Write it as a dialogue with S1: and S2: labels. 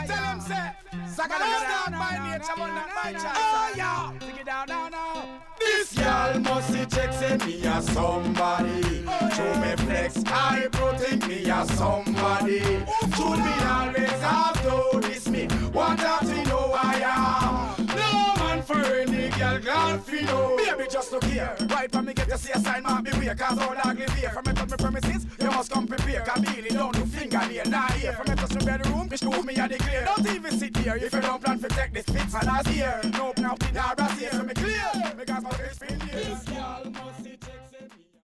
S1: tell him say, Sagada by nature, but not by chance. Oh yeah, take it down now. This girl must see check say me a somebody. To me flex, I protect me a somebody. To me always have to this me. What does he know I am? No man for any girl glad for you. Baby just look here. Right from me get to see a sign man beware. Cause all ugly beer. From me to me premises, you must come prepared. Cause me don't do fingernail, nah here. From me to some bedroom, bitch do me a declare. Don't even sit here if you don't plan to take this fix and as here. No now the Dara here. So me